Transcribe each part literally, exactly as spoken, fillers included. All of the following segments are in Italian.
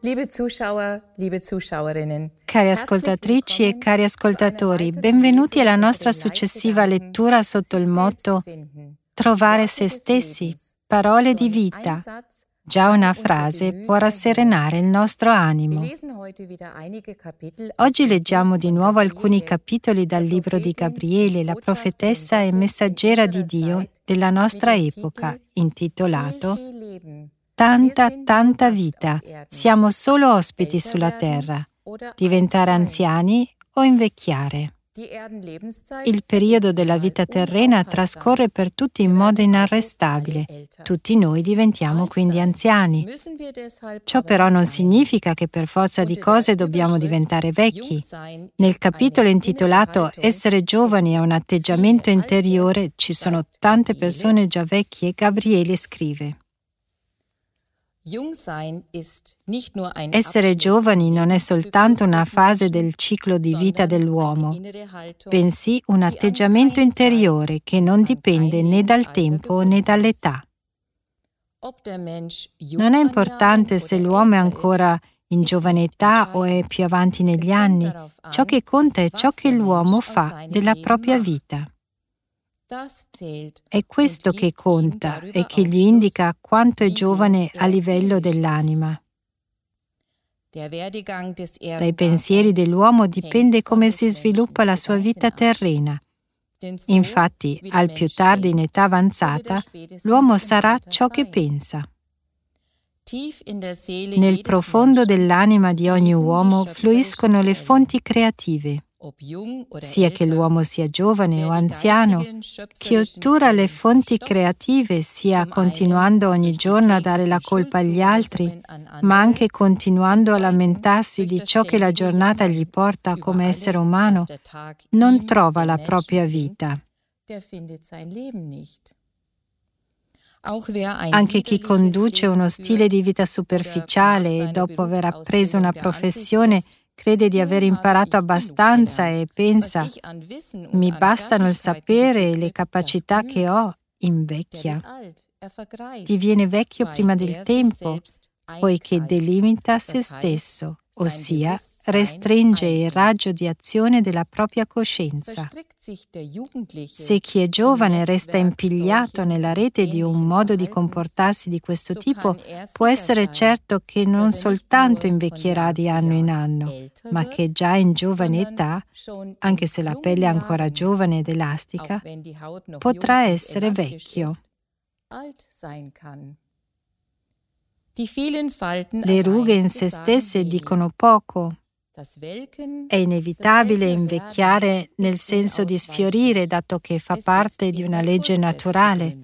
Liebe Zuschauer, liebe Zuschauerinnen, Cari ascoltatrici e cari ascoltatori, benvenuti alla nostra successiva lettura sotto il motto Trovare se stessi, parole di vita. Già una frase può rasserenare il nostro animo. Oggi leggiamo di nuovo alcuni capitoli dal libro di Gabriele, la profetessa e messaggera di Dio della nostra epoca, intitolato Tanta, tanta vita. Siamo solo ospiti sulla terra. Diventare anziani o invecchiare. Il periodo della vita terrena trascorre per tutti in modo inarrestabile. Tutti noi diventiamo quindi anziani. Ciò però non significa che per forza di cose dobbiamo diventare vecchi. Nel capitolo intitolato Essere giovani è un atteggiamento interiore ci sono tante persone già vecchie e Gabriele scrive: Essere giovani non è soltanto una fase del ciclo di vita dell'uomo, bensì un atteggiamento interiore che non dipende né dal tempo né dall'età. Non è importante se l'uomo è ancora in giovane età o è più avanti negli anni, ciò che conta è ciò che l'uomo fa della propria vita. È questo che conta e che gli indica quanto è giovane a livello dell'anima. Dai pensieri dell'uomo dipende come si sviluppa la sua vita terrena. Infatti, al più tardi in età avanzata, l'uomo sarà ciò che pensa. Nel profondo dell'anima di ogni uomo fluiscono le fonti creative. Sia che l'uomo sia giovane o anziano, chi ottura le fonti creative sia continuando ogni giorno a dare la colpa agli altri, ma anche continuando a lamentarsi di ciò che la giornata gli porta come essere umano, non trova la propria vita. Anche chi conduce uno stile di vita superficiale e dopo aver appreso una professione crede di aver imparato abbastanza e pensa «mi bastano il sapere e le capacità che ho», invecchia. Diviene vecchio prima del tempo, poiché delimita se stesso, ossia restringe il raggio di azione della propria coscienza. Se chi è giovane resta impigliato nella rete di un modo di comportarsi di questo tipo, può essere certo che non soltanto invecchierà di anno in anno, ma che già in giovane età, anche se la pelle è ancora giovane ed elastica, potrà essere vecchio. Le rughe in se stesse dicono poco. È inevitabile invecchiare nel senso di sfiorire, dato che fa parte di una legge naturale.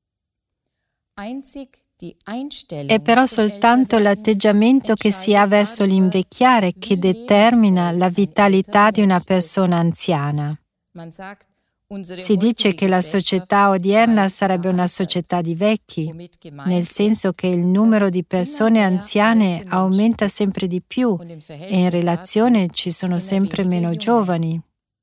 È però soltanto l'atteggiamento che si ha verso l'invecchiare che determina la vitalità di una persona anziana. Si dice che la società odierna sarebbe una società di vecchi, nel senso che il numero di persone anziane aumenta sempre di più e in relazione ci sono sempre meno giovani.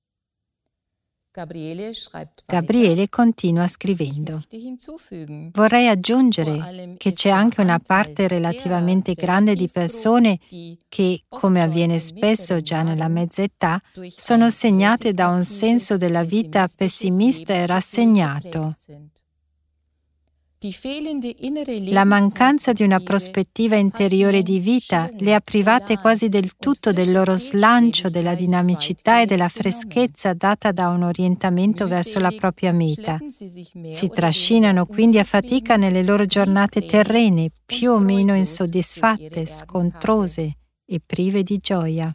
Gabriele continua scrivendo: Vorrei aggiungere che c'è anche una parte relativamente grande di persone che, come avviene spesso già nella mezza età, sono segnate da un senso della vita pessimista e rassegnato. La mancanza di una prospettiva interiore di vita le ha private quasi del tutto del loro slancio, della dinamicità e della freschezza data da un orientamento verso la propria meta. Si trascinano quindi a fatica nelle loro giornate terrene, più o meno insoddisfatte, scontrose e prive di gioia.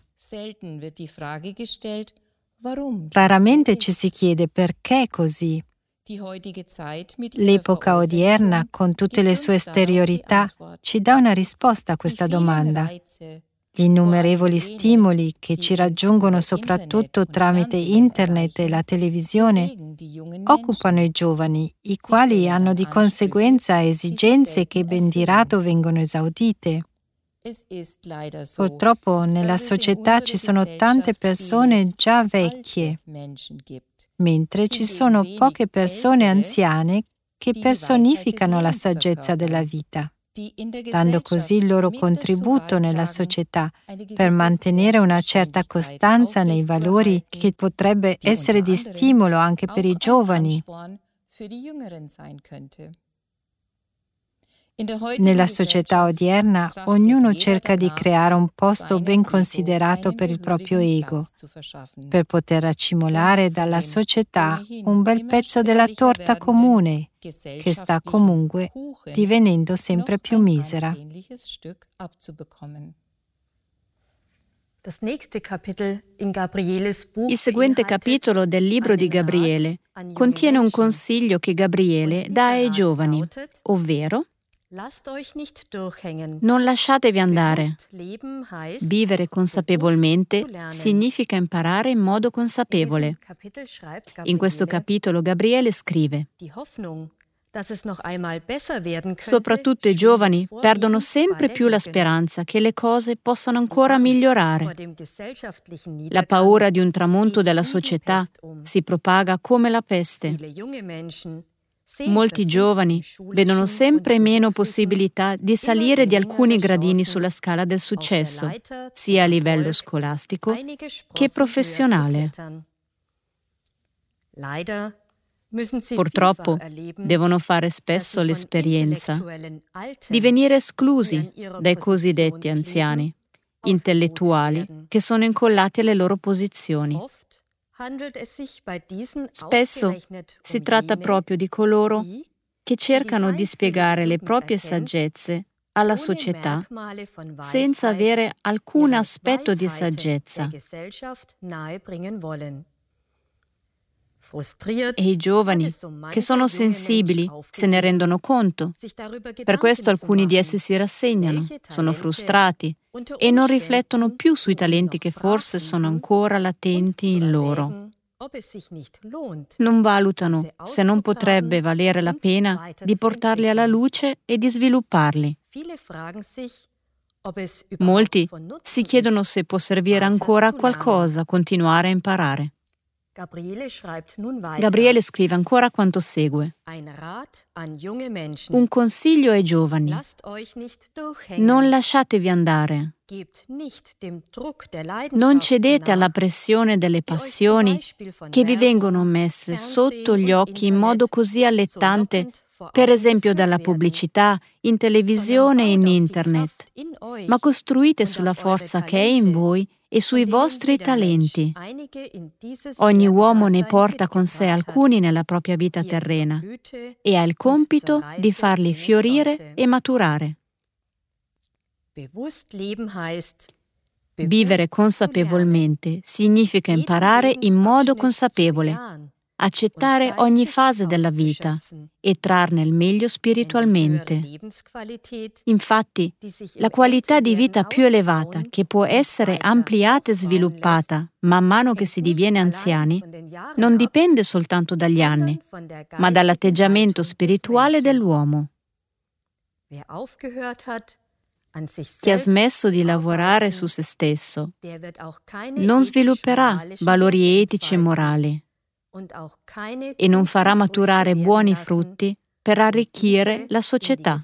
Raramente ci si chiede perché è così. L'epoca odierna, con tutte le sue esteriorità, ci dà una risposta a questa domanda. Gli innumerevoli stimoli che ci raggiungono soprattutto tramite internet e la televisione occupano i giovani, i quali hanno di conseguenza esigenze che ben di rado vengono esaudite. Purtroppo nella società ci sono tante persone già vecchie, mentre ci sono poche persone anziane che personificano la saggezza della vita. dando così il loro contributo nella società per mantenere una certa costanza nei valori che potrebbe essere di stimolo anche per i giovani. Nella società odierna, ognuno cerca di creare un posto ben considerato per il proprio ego, per poter accumulare dalla società un bel pezzo della torta comune, che sta comunque divenendo sempre più misera. Il seguente capitolo del libro di Gabriele contiene un consiglio che Gabriele dà ai giovani, ovvero: non lasciatevi andare. Vivere consapevolmente significa imparare in modo consapevole. In questo capitolo Gabriele scrive: soprattutto i giovani perdono sempre più la speranza che le cose possano ancora migliorare. La paura di un tramonto della società si propaga come la peste. Molti giovani vedono sempre meno possibilità di salire di alcuni gradini sulla scala del successo, sia a livello scolastico che professionale. Purtroppo devono fare spesso l'esperienza di venire esclusi dai cosiddetti anziani, intellettuali che sono incollati alle loro posizioni. Spesso si tratta proprio di coloro che cercano di spiegare le proprie saggezze alla società senza avere alcun aspetto di saggezza. E i giovani, che sono sensibili, se ne rendono conto. Per questo alcuni di essi si rassegnano, sono frustrati e non riflettono più sui talenti che forse sono ancora latenti in loro. Non valutano se non potrebbe valere la pena di portarli alla luce e di svilupparli. Molti si chiedono se può servire ancora a qualcosa continuare a imparare. Gabriele scrive ancora quanto segue: un consiglio ai giovani: non lasciatevi andare. Non cedete alla pressione delle passioni che vi vengono messe sotto gli occhi in modo così allettante, per esempio dalla pubblicità, in televisione e in internet, ma costruite sulla forza che è in voi e sui vostri talenti. Ogni uomo ne porta con sé alcuni nella propria vita terrena e ha il compito di farli fiorire e maturare. Vivere consapevolmente significa imparare in modo consapevole, accettare ogni fase della vita e trarne il meglio spiritualmente. Infatti, la qualità di vita più elevata, che può essere ampliata e sviluppata man mano che si diviene anziani, non dipende soltanto dagli anni, ma dall'atteggiamento spirituale dell'uomo. Chi ha smesso di lavorare su se stesso non svilupperà valori etici e morali e non farà maturare buoni frutti per arricchire la società.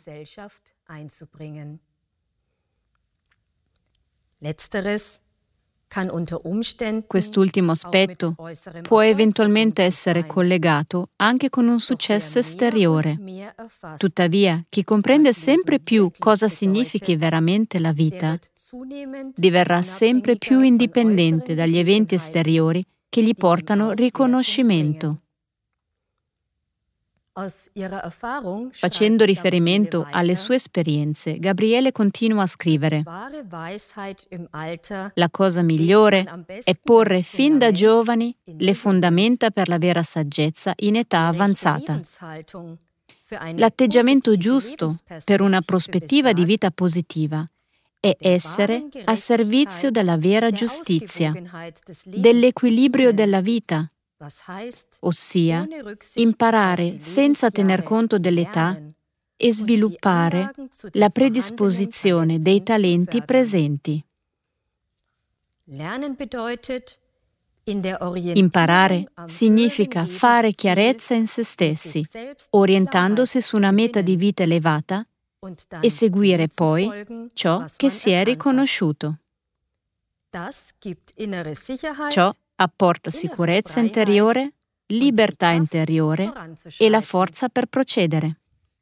Quest'ultimo aspetto può eventualmente essere collegato anche con un successo esteriore. Tuttavia, chi comprende sempre più cosa significhi veramente la vita, diverrà sempre più indipendente dagli eventi esteriori che gli portano riconoscimento. Facendo riferimento alle sue esperienze, Gabriele continua a scrivere: la cosa migliore è porre fin da giovani le fondamenta per la vera saggezza in età avanzata. L'atteggiamento giusto per una prospettiva di vita positiva è essere a servizio della vera giustizia, dell'equilibrio della vita, ossia imparare senza tener conto dell'età e sviluppare la predisposizione dei talenti presenti. Imparare significa fare chiarezza in se stessi, orientandosi su una meta di vita elevata e seguire poi ciò che si è riconosciuto. Ciò apporta sicurezza interiore, libertà interiore e la forza per procedere.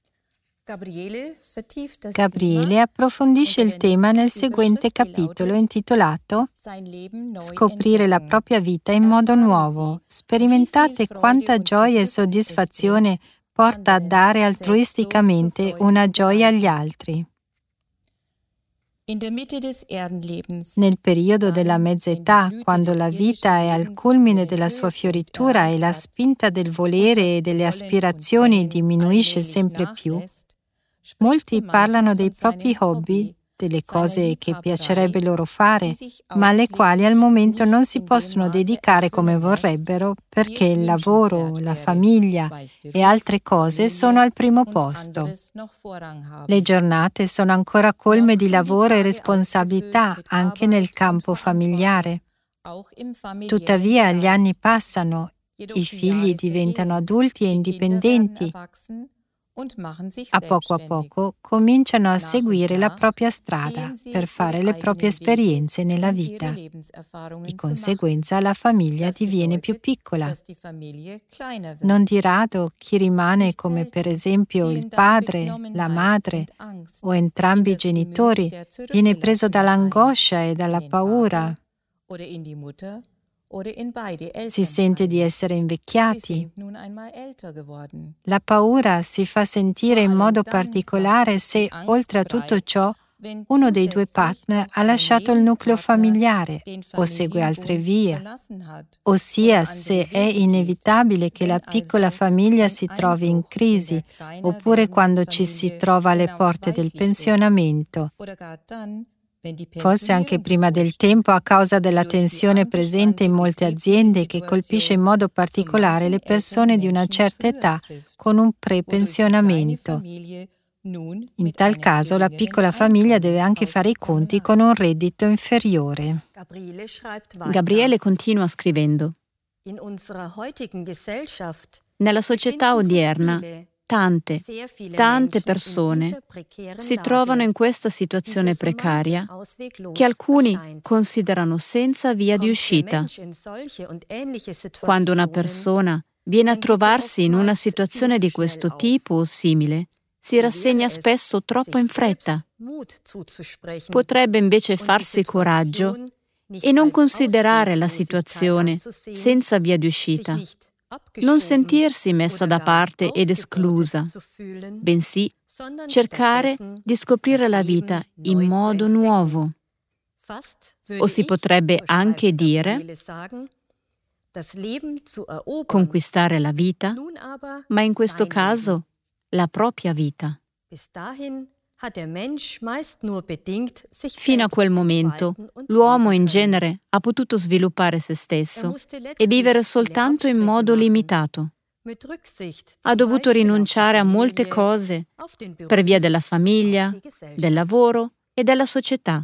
Gabriele approfondisce il tema nel seguente capitolo intitolato Scoprire la propria vita in modo nuovo. Sperimentate quanta gioia e soddisfazione porta a dare altruisticamente una gioia agli altri. Nel periodo della mezza età, quando la vita è al culmine della sua fioritura e la spinta del volere e delle aspirazioni diminuisce sempre più, molti parlano dei propri hobby, delle cose che piacerebbe loro fare, ma alle quali al momento non si possono dedicare come vorrebbero perché il lavoro, la famiglia e altre cose sono al primo posto. Le giornate sono ancora colme di lavoro e responsabilità anche nel campo familiare. Tuttavia gli anni passano, i figli diventano adulti e indipendenti. A poco a poco cominciano a seguire la propria strada per fare le proprie esperienze nella vita. Di conseguenza la famiglia diviene più piccola. Non di rado chi rimane come per esempio il padre, la madre o entrambi i genitori viene preso dall'angoscia e dalla paura. Si sente di essere invecchiati. La paura si fa sentire in modo particolare se, oltre a tutto ciò, uno dei due partner ha lasciato il nucleo familiare o segue altre vie, ossia se è inevitabile che la piccola famiglia si trovi in crisi, oppure quando ci si trova alle porte del pensionamento, forse anche prima del tempo a causa della tensione presente in molte aziende che colpisce in modo particolare le persone di una certa età con un prepensionamento. In tal caso la piccola famiglia deve anche fare i conti con un reddito inferiore. Gabriele continua scrivendo: nella società odierna Tante, tante persone si trovano in questa situazione precaria che alcuni considerano senza via di uscita. Quando una persona viene a trovarsi in una situazione di questo tipo o simile, si rassegna spesso troppo in fretta. Potrebbe invece farsi coraggio e non considerare la situazione senza via di uscita, non sentirsi messa da parte ed esclusa, bensì cercare di scoprire la vita in modo nuovo. O si potrebbe anche dire conquistare la vita, ma in questo caso la propria vita. Fino a quel momento, l'uomo in genere ha potuto sviluppare se stesso e vivere soltanto in modo limitato. Ha dovuto rinunciare a molte cose per via della famiglia, del lavoro e della società.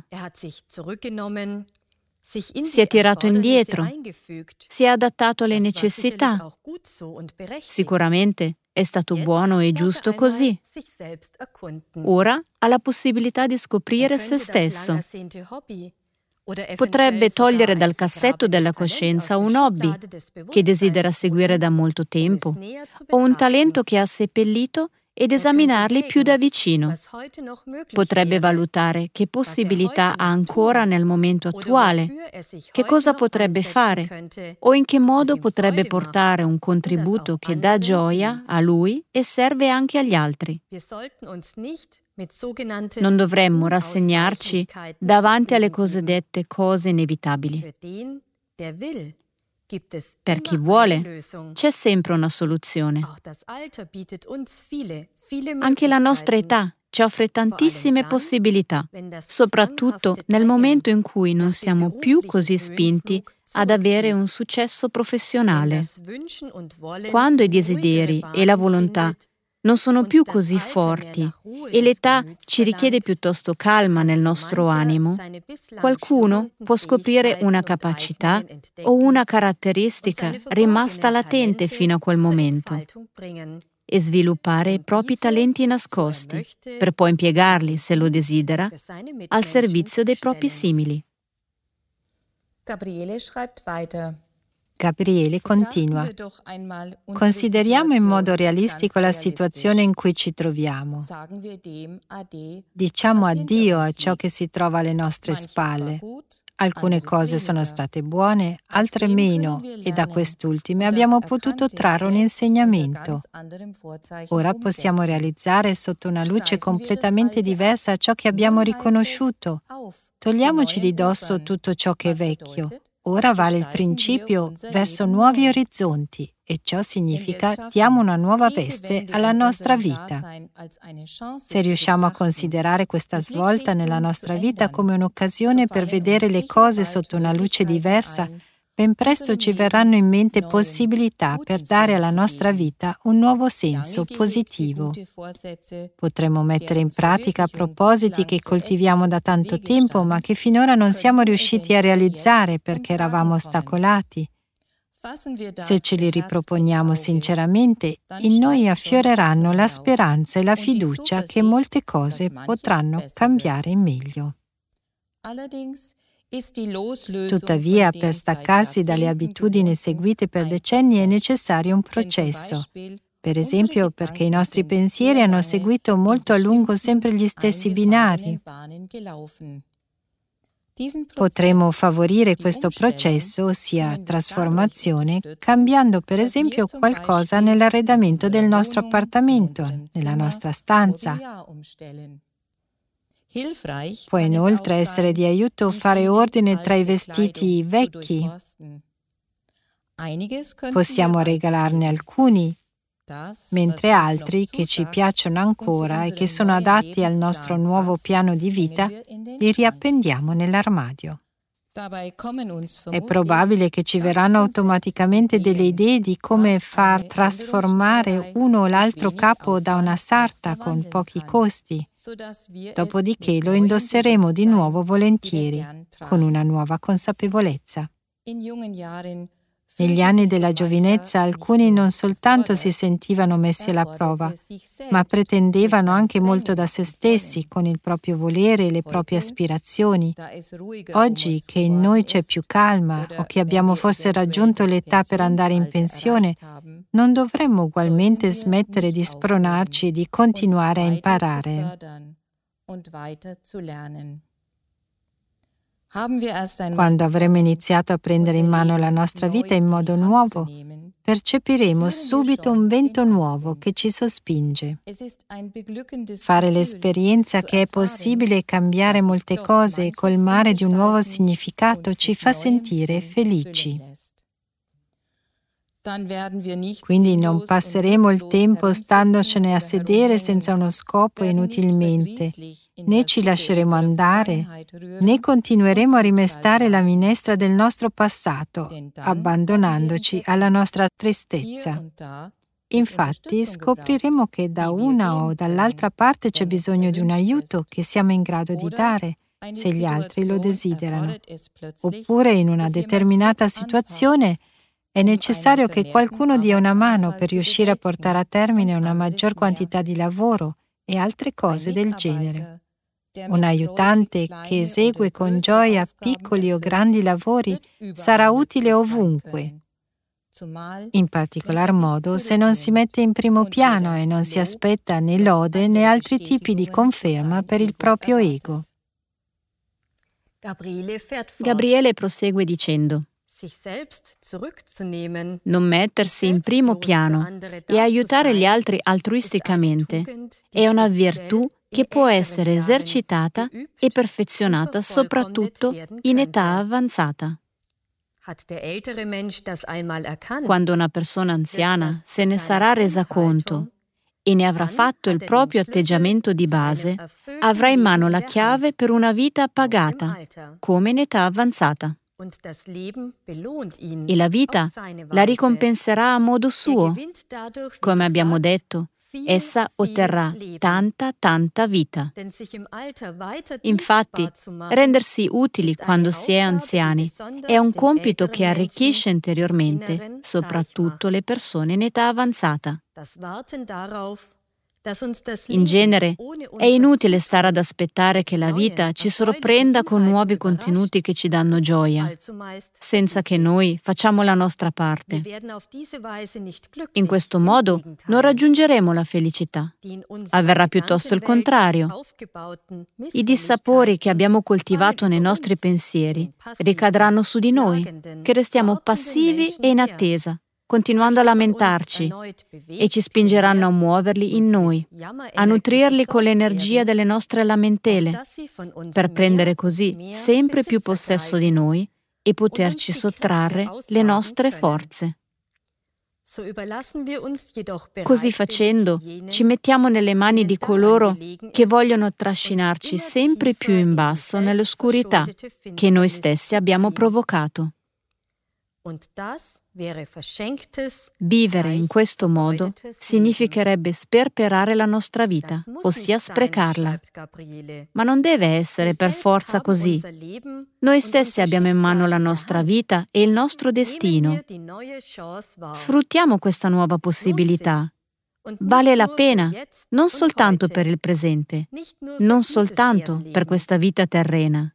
Si è tirato indietro, si è adattato alle necessità. Sicuramente è stato buono e giusto così. Ora ha la possibilità di scoprire se stesso. Potrebbe togliere dal cassetto della coscienza un hobby che desidera seguire da molto tempo o un talento che ha seppellito ed esaminarli più da vicino. Potrebbe valutare che possibilità ha ancora nel momento attuale, che cosa potrebbe fare o in che modo potrebbe portare un contributo che dà gioia a lui e serve anche agli altri. Non dovremmo rassegnarci davanti alle cosiddette cose inevitabili. Per chi vuole, c'è sempre una soluzione. Anche la nostra età ci offre tantissime possibilità, soprattutto nel momento in cui non siamo più così spinti ad avere un successo professionale. Quando i desideri e la volontà non sono più così forti e l'età ci richiede piuttosto calma nel nostro animo, qualcuno può scoprire una capacità o una caratteristica rimasta latente fino a quel momento. e sviluppare i propri talenti nascosti, per poi impiegarli, se lo desidera, al servizio dei propri simili. Gabriele schreibt weiter. Gabriele continua. Consideriamo in modo realistico la situazione in cui ci troviamo. Diciamo addio a ciò che si trova alle nostre spalle. Alcune cose sono state buone, altre meno, e da quest'ultime abbiamo potuto trarre un insegnamento. Ora possiamo realizzare sotto una luce completamente diversa ciò che abbiamo riconosciuto. Togliamoci di dosso tutto ciò che è vecchio. Ora vale il principio verso nuovi orizzonti, e ciò significa diamo una nuova veste alla nostra vita. Se riusciamo a considerare questa svolta nella nostra vita come un'occasione per vedere le cose sotto una luce diversa, ben presto ci verranno in mente possibilità per dare alla nostra vita un nuovo senso positivo. Potremo mettere in pratica propositi che coltiviamo da tanto tempo, ma che finora non siamo riusciti a realizzare perché eravamo ostacolati. Se ce li riproponiamo sinceramente, in noi affioreranno la speranza e la fiducia che molte cose potranno cambiare in meglio. Tuttavia, per staccarsi dalle abitudini seguite per decenni è necessario un processo. Per esempio, perché i nostri pensieri hanno seguito molto a lungo sempre gli stessi binari. Potremo favorire questo processo, ossia trasformazione, cambiando per esempio qualcosa nell'arredamento del nostro appartamento, nella nostra stanza. Può inoltre essere di aiuto fare ordine tra i vestiti vecchi. Possiamo regalarne alcuni, mentre altri che ci piacciono ancora e che sono adatti al nostro nuovo piano di vita li riappendiamo nell'armadio. È probabile che ci verranno automaticamente delle idee di come far trasformare uno o l'altro capo da una sarta con pochi costi. Dopodiché lo indosseremo di nuovo volentieri, con una nuova consapevolezza. Negli anni della giovinezza alcuni non soltanto si sentivano messi alla prova, ma pretendevano anche molto da se stessi, con il proprio volere e le proprie aspirazioni. Oggi, che in noi c'è più calma o che abbiamo forse raggiunto l'età per andare in pensione, non dovremmo ugualmente smettere di spronarci e di continuare a imparare. Quando avremo iniziato a prendere in mano la nostra vita in modo nuovo, percepiremo subito un vento nuovo che ci sospinge. Fare l'esperienza che è possibile cambiare molte cose e colmare di un nuovo significato ci fa sentire felici. Quindi non passeremo il tempo standocene a sedere senza uno scopo inutilmente, né ci lasceremo andare, né continueremo a rimestare la minestra del nostro passato, abbandonandoci alla nostra tristezza. Infatti scopriremo che da una o dall'altra parte c'è bisogno di un aiuto che siamo in grado di dare, se gli altri lo desiderano. Oppure in una determinata situazione è necessario che qualcuno dia una mano per riuscire a portare a termine una maggior quantità di lavoro e altre cose del genere. Un aiutante che esegue con gioia piccoli o grandi lavori sarà utile ovunque, in particolar modo se non si mette in primo piano e non si aspetta né lode né altri tipi di conferma per il proprio ego. Gabriele prosegue dicendo: non mettersi in primo piano e aiutare gli altri altruisticamente è una virtù che può essere esercitata e perfezionata soprattutto in età avanzata. Quando una persona anziana se ne sarà resa conto e ne avrà fatto il proprio atteggiamento di base, avrà in mano la chiave per una vita pagata, come in età avanzata. E la vita la ricompenserà a modo suo. Come abbiamo detto, essa otterrà tanta, tanta vita. Infatti, rendersi utili quando si è anziani è un compito che arricchisce interiormente, soprattutto le persone in età avanzata. In genere, è inutile stare ad aspettare che la vita ci sorprenda con nuovi contenuti che ci danno gioia, senza che noi facciamo la nostra parte. In questo modo non raggiungeremo la felicità. Avverrà piuttosto il contrario. I dissapori che abbiamo coltivato nei nostri pensieri ricadranno su di noi, che restiamo passivi e in attesa, continuando a lamentarci, e ci spingeranno a muoverli in noi, a nutrirli con l'energia delle nostre lamentele, per prendere così sempre più possesso di noi e poterci sottrarre le nostre forze. Così facendo, ci mettiamo nelle mani di coloro che vogliono trascinarci sempre più in basso nell'oscurità che noi stessi abbiamo provocato. Vivere in questo modo significherebbe sperperare la nostra vita, ossia sprecarla. Ma non deve essere per forza così. Noi stessi abbiamo in mano la nostra vita e il nostro destino. Sfruttiamo questa nuova possibilità. Vale la pena, non soltanto per il presente, non soltanto per questa vita terrena.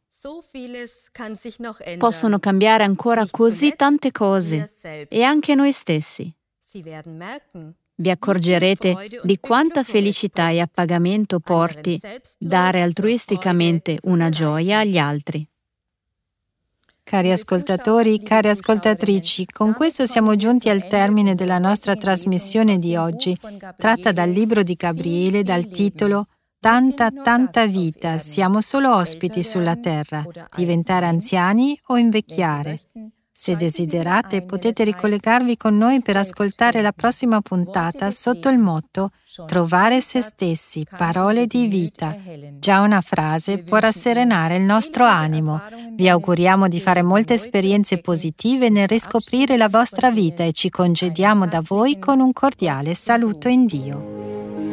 Possono cambiare ancora così tante cose, e anche noi stessi. Vi accorgerete di quanta felicità e appagamento porti dare altruisticamente una gioia agli altri. Cari ascoltatori, care ascoltatrici, con questo siamo giunti al termine della nostra trasmissione di oggi, tratta dal libro di Gabriele dal titolo Tanta, tanta vita, siamo solo ospiti sulla terra, diventare anziani o invecchiare. Se desiderate, potete ricollegarvi con noi per ascoltare la prossima puntata sotto il motto Trovare se stessi, parole di vita. Già una frase può rasserenare il nostro animo. Vi auguriamo di fare molte esperienze positive nel riscoprire la vostra vita e ci congediamo da voi con un cordiale saluto in Dio.